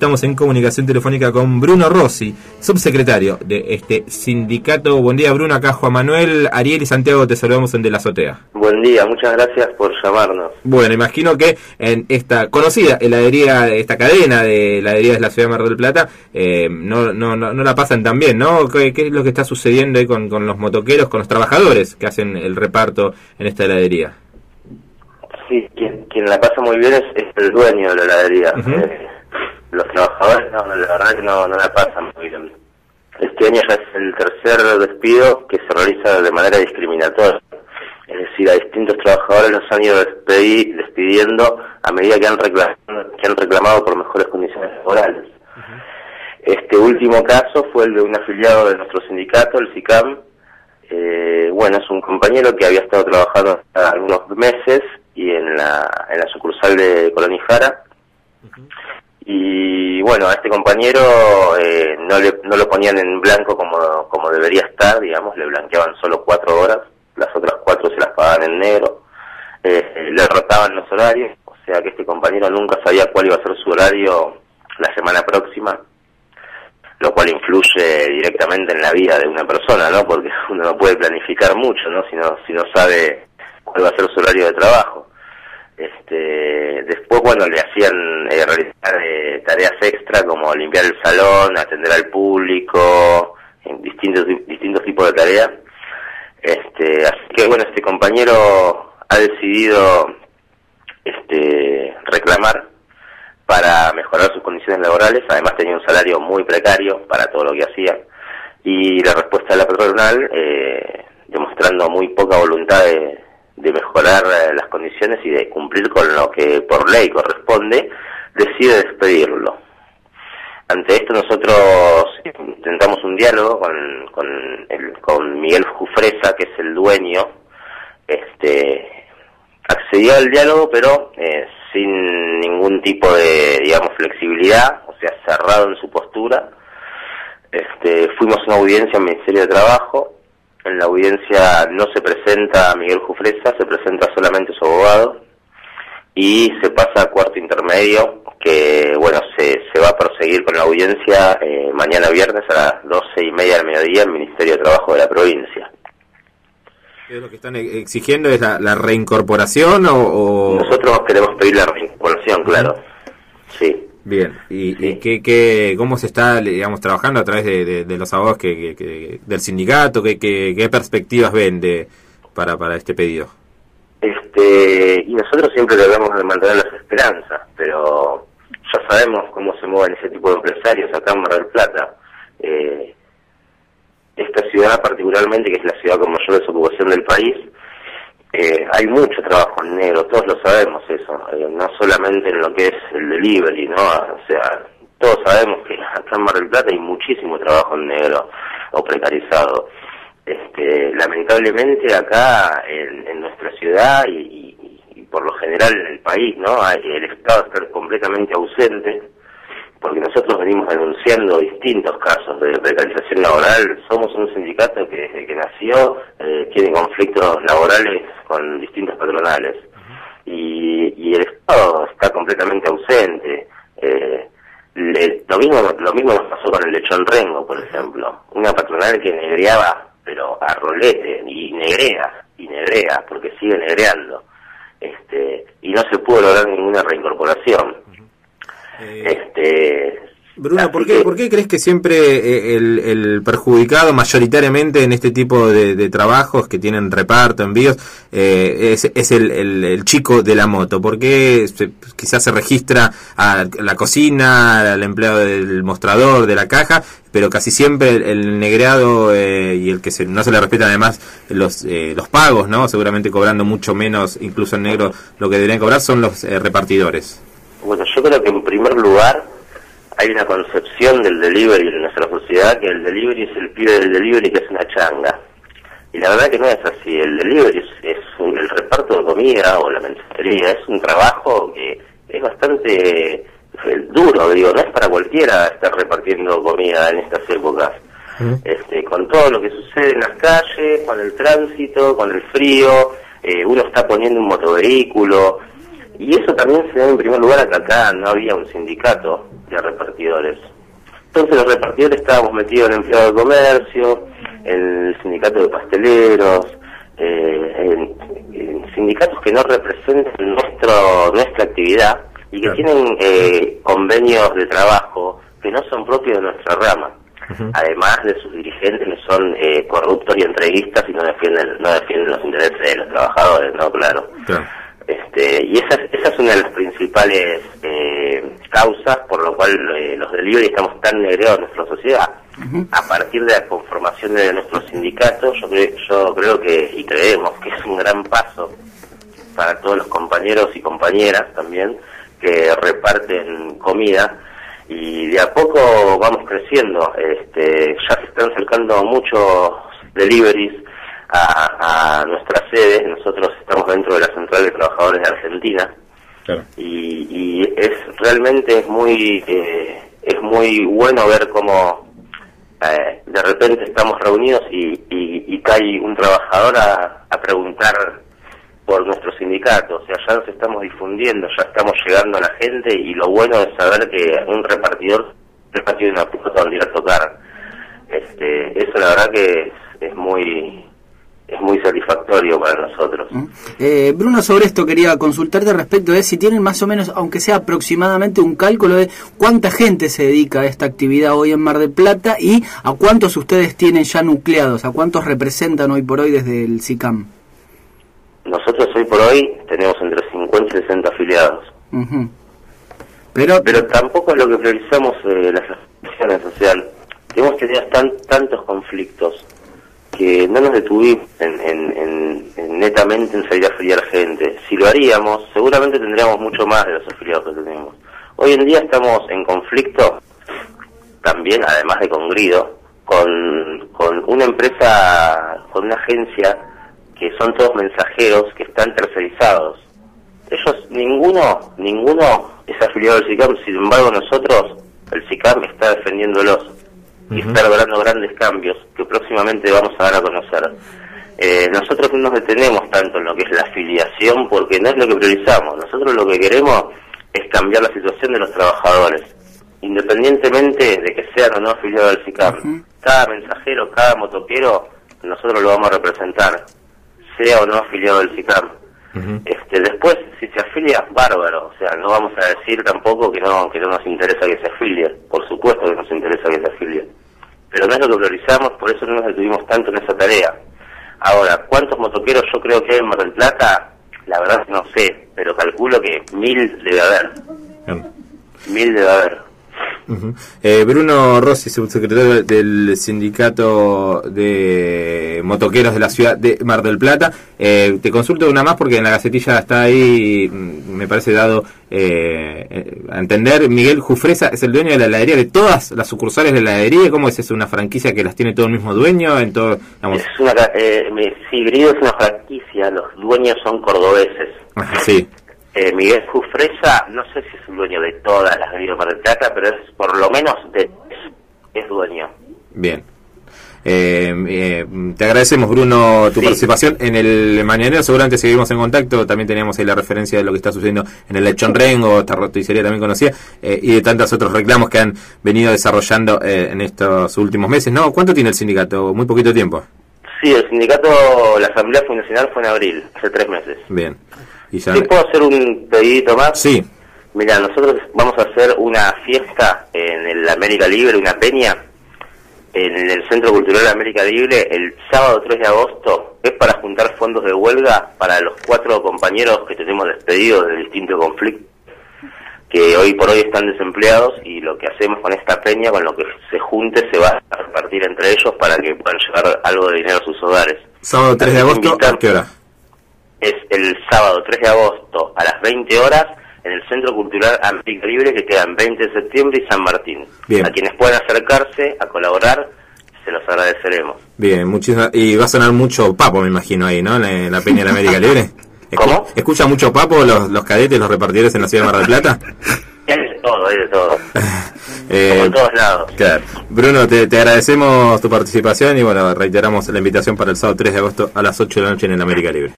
Estamos en comunicación telefónica con Bruno Rossi, subsecretario de este sindicato. Buen día, Bruno. Acá Juan Manuel, Ariel y Santiago te saludamos en De la Azotea. Buen día, muchas gracias por llamarnos. Bueno, imagino que en esta conocida heladería, esta cadena de heladerías de la ciudad de Mar del Plata, no la pasan tan bien, ¿no? ¿Qué es lo que está sucediendo ahí con los motoqueros, con los trabajadores que hacen el reparto en esta heladería? Sí, quien la pasa muy bien es el dueño de la heladería. Los trabajadores, la verdad que no la pasan muy bien. Este año ya es el tercer despido que se realiza de manera discriminatoria. Es decir, a distintos trabajadores los han ido despidiendo a medida que han reclamado por mejores condiciones laborales. Este último caso fue el de un afiliado de nuestro sindicato, el SICAM. Bueno, es un compañero que había estado trabajando hasta algunos meses y en la sucursal de Colón y Jara. Y bueno, a este compañero no lo ponían en blanco como debería estar, digamos, le blanqueaban solo 4 horas, las otras 4 se las pagaban en negro, le rotaban los horarios, o sea que este compañero nunca sabía cuál iba a ser su horario la semana próxima, lo cual influye directamente en la vida de una persona, ¿no? Porque uno no puede planificar mucho, ¿no? Si no sabe cuál va a ser su horario de trabajo. Después, bueno, le hacían realizar tareas extra como limpiar el salón, atender al público, en distintos tipos de tareas. Así que bueno, este compañero ha decidido reclamar para mejorar sus condiciones laborales. Además tenía un salario muy precario para todo lo que hacía, y la respuesta de la patronal, demostrando muy poca voluntad de mejorar las condiciones y de cumplir con lo que por ley corresponde, decide despedirlo. Ante esto nosotros intentamos un diálogo con Miguel Jufresa, que es el dueño. Accedió al diálogo, pero sin ningún tipo de, digamos, flexibilidad, o sea, cerrado en su postura. Fuimos a una audiencia en el Ministerio de Trabajo. En la audiencia no se presenta Miguel Jufresa, se presenta solamente su abogado, y se pasa a cuarto intermedio, que bueno, se va a proseguir con la audiencia mañana viernes a las 12:30 del mediodía en el Ministerio de Trabajo de la provincia. ¿Lo que están exigiendo es la reincorporación o...? Nosotros queremos pedir la reincorporación, claro. Sí. Bien, ¿y cómo se está, digamos, trabajando a través de los abogados del sindicato? ¿Qué perspectivas ven para este pedido? Y nosotros siempre debemos de mantener las esperanzas, pero ya sabemos cómo se mueven ese tipo de empresarios acá en Mar del Plata. Esta ciudad particularmente, que es la ciudad con mayor desocupación del país, hay mucho trabajo en negro, todos lo sabemos eso, no solamente en lo que es el delivery, ¿no? O sea, todos sabemos que acá en Mar del Plata hay muchísimo trabajo en negro o precarizado. Lamentablemente acá en nuestra ciudad y por lo general en el país, ¿no? El Estado está completamente ausente, porque nosotros venimos denunciando distintos casos de precarización laboral. Somos un sindicato que desde que nació tiene conflictos laborales con distintos patronales, y el Estado está completamente ausente. Lo mismo nos pasó con el Lechón Rengo, por ejemplo, una patronal que negreaba, pero a rolete, y negrea, porque sigue negreando, y no se pudo lograr ninguna reincorporación. Bruno, ¿por qué crees que siempre el perjudicado mayoritariamente en este tipo de trabajos que tienen reparto, envíos, es el chico de la moto? ¿Por qué quizás se registra a la cocina, al empleado del mostrador, de la caja, pero casi siempre el negreado y el que no se le respetan además los pagos, ¿no? Seguramente cobrando mucho menos, incluso en negro, lo que deberían cobrar son los repartidores? Bueno, yo creo que en primer lugar hay una concepción del delivery en nuestra sociedad, que el delivery es el pibe del delivery, que es una changa. Y la verdad que no es así. El delivery es el reparto de comida o la mensajería, es un trabajo que es bastante duro, digo, no es para cualquiera estar repartiendo comida en estas épocas. Con todo lo que sucede en las calles, con el tránsito, con el frío, uno está poniendo un motovehículo. Y eso también se da en primer lugar a que acá no había un sindicato de repartidores. Entonces los repartidores estábamos metidos en empleado de comercio, en el sindicato de pasteleros, en sindicatos que no representan nuestra actividad y que tienen convenios de trabajo que no son propios de nuestra rama. Además de sus dirigentes que son corruptos y entreguistas y no defienden los intereses de los trabajadores, ¿no? Claro. Y esa es una de las principales causas por lo cual los delivery estamos tan negreados en nuestra sociedad. A partir de la conformación de nuestros sindicatos, yo creo que, y creemos que es un gran paso para todos los compañeros y compañeras también que reparten comida, y de a poco vamos creciendo. Ya se están acercando muchos deliveries a nuestra sede. Nosotros estamos dentro de la Central de Trabajadores de Argentina. Claro. Y realmente es muy bueno ver cómo de repente estamos reunidos y cae un trabajador a preguntar por nuestro sindicato. O sea, ya nos estamos difundiendo, ya estamos llegando a la gente, y lo bueno es saber que un repartidor de una puerta donde ir a tocar. Eso la verdad que es muy satisfactorio para nosotros. Bruno, sobre esto quería consultarte respecto de si tienen más o menos, aunque sea aproximadamente, un cálculo de cuánta gente se dedica a esta actividad hoy en Mar del Plata y a cuántos ustedes tienen ya nucleados, a cuántos representan hoy por hoy desde el SICAM. Nosotros hoy por hoy tenemos entre 50 y 60 afiliados. Pero tampoco es lo que priorizamos las asociaciones, o sea, hemos tenido tantos conflictos que no nos detuvimos en netamente en salir a afiliar gente. Si lo haríamos, seguramente tendríamos mucho más de los afiliados que tenemos. Hoy en día estamos en conflicto también, además de con Grido, con una empresa, con una agencia que son todos mensajeros que están tercerizados. Ellos, ninguno es afiliado al SICAM, sin embargo nosotros, el SICAM está defendiéndolos y está logrando grandes cambios que próximamente vamos a dar a conocer. Nosotros no nos detenemos tanto en lo que es la afiliación, porque no es lo que priorizamos. Nosotros lo que queremos es cambiar la situación de los trabajadores, independientemente de que sean o no afiliados al SICAM. Cada mensajero, cada motoquero, nosotros lo vamos a representar, sea o no afiliado al SICAM. Después, si se afilia, bárbaro. O sea, no vamos a decir tampoco que no nos interesa que se afilie. Por supuesto que nos interesa que se afilie, pero no es lo que priorizamos, por eso no nos detuvimos tanto en esa tarea. Ahora, ¿cuántos motoqueros yo creo que hay en Mar del Plata? La verdad no sé, pero calculo que 1000 debe haber. 1000 debe haber. Bruno Rossi, subsecretario del Sindicato de Motoqueros de la ciudad de Mar del Plata. Te consulto una más porque en la Gacetilla está ahí, me parece dado a entender, Miguel Jufresa es el dueño de la heladería, de todas las sucursales de la heladería. ¿Cómo es eso? ¿Una franquicia que las tiene todo el mismo dueño? En todo, digamos... Sí, Grido es una franquicia, los dueños son cordobeses. Sí. Miguel Jufresa, no sé si es el dueño de todas las Grido Mar del Plata, pero es por lo menos es dueño. Bien. Te agradecemos, Bruno, tu participación en el mañanero. Seguramente seguimos en contacto. También teníamos ahí la referencia de lo que está sucediendo en el Lechón Rengo, esta roticería también conocida, y de tantos otros reclamos que han venido desarrollando en estos últimos meses. ¿No? ¿Cuánto tiene el sindicato? Muy poquito tiempo. Sí, el sindicato, la asamblea fundacional fue en abril, hace 3 meses. Bien. ¿Y ya... ¿Sí puedo hacer un pedidito más? Sí. Mira, nosotros vamos a hacer una fiesta en el América Libre, una peña, en el Centro Cultural América Libre, el sábado 3 de agosto. Es para juntar fondos de huelga para los 4 compañeros que tenemos despedidos de distintos conflictos, que hoy por hoy están desempleados, y lo que hacemos con esta peña, con lo que se junte, se va a repartir entre ellos para que puedan llevar algo de dinero a sus hogares. Sábado 3 de agosto, ¿a qué hora? Es el sábado 3 de agosto a las 20 horas en el Centro Cultural América Libre, que queda en 20 de septiembre y San Martín. Bien. A quienes puedan acercarse a colaborar, se los agradeceremos. Bien, muchísimas. Y va a sonar mucho papo, me imagino, ahí, ¿no? En la peña de la América Libre. ¿Cómo? ¿Escucha mucho papo los cadetes, los repartidores en la ciudad de Mar del Plata? Hay de todo. Como en todos lados. Claro. Bruno, te agradecemos tu participación y bueno, reiteramos la invitación para el sábado 3 de agosto a las 8 de la noche en el América Libre.